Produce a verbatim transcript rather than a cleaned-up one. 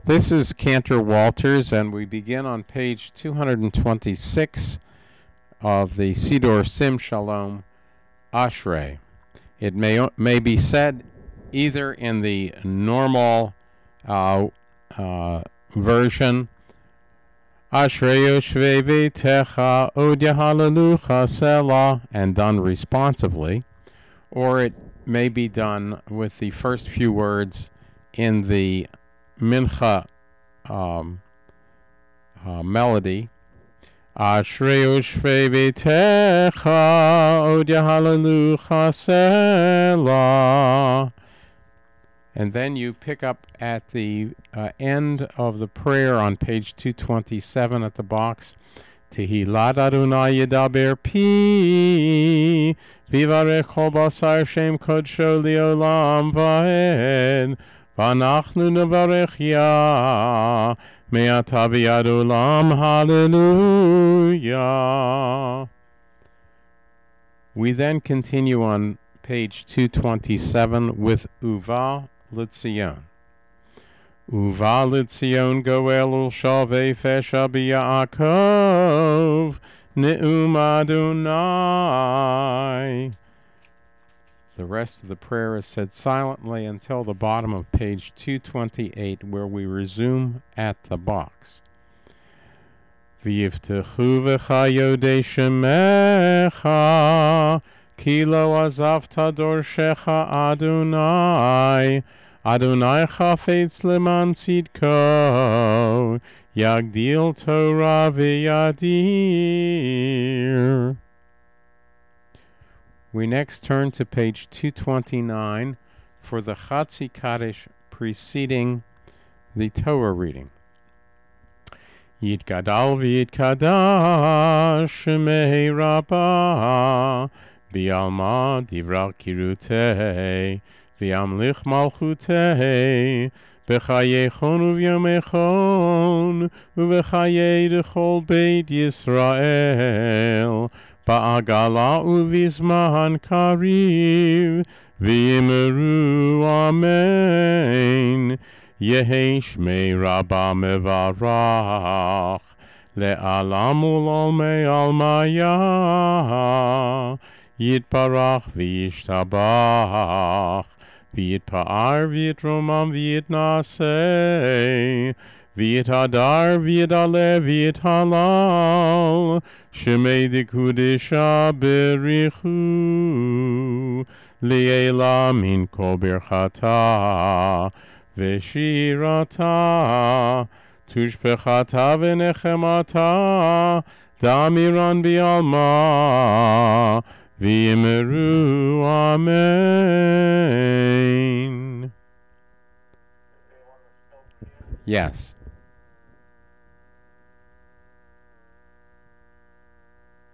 This is Cantor Walters, and we begin on page two hundred twenty-six of the Siddur Sim Shalom Ashrei. It may may be said either in the normal uh, uh, version, Ashrei Yoshvei Veitecha Odya Hallelujah Selah, and done responsively, or it may be done with the first few words in the Mincha um, uh, melody. Ashrei Yoshvei Veitecha Odya Hallelujah Selah. And then you pick up at the uh, end of the prayer on page two twenty-seven at the box. Tehillat Adonai Yedaber Pi Vivarech Kol Basar Shem Kodsho Leolam Vaed Vanachnu Nevarech Ya Me'ata V'ad Olam Hallelujah. We then continue on page two twenty-seven with Uva L'Tzion. Uva L'Tzion Goel Ul Shavei Fesha B'Yaakov Ne'um Adonai. The rest of the prayer is said silently until the bottom of page two twenty-eight, where we resume at the box. V'yiftechu v'cha yodei shemecha Ki lo azavta dorshecha Adonai Adonai chafetz leman tzidko Yagdil Torah v'yadir. We next turn to page two twenty-nine for the Chatzi Kaddish preceding the Torah reading. Yitgadal v'yitkadash shemei rabbah Bialma divra kirutei V'yamlich malchutei B'chayechon uvyomechon Uv'chayei dechol beit Yisrael Ba'agala uvizman kariv V'yimeru amen Yehi shmei rabba mevarach Le'alam ul'olmei almaya Yitbarach v'yishtabach V'yitpa'ar v'yitromam v'yitnaseh V'yitadar v'yidaleh v'yithalal Shemei dekudesha berichu Li'ela min kol birchata V'shirata Tushpechata v'nechemata Damiran bi'alma V'yimeru amen. Yes.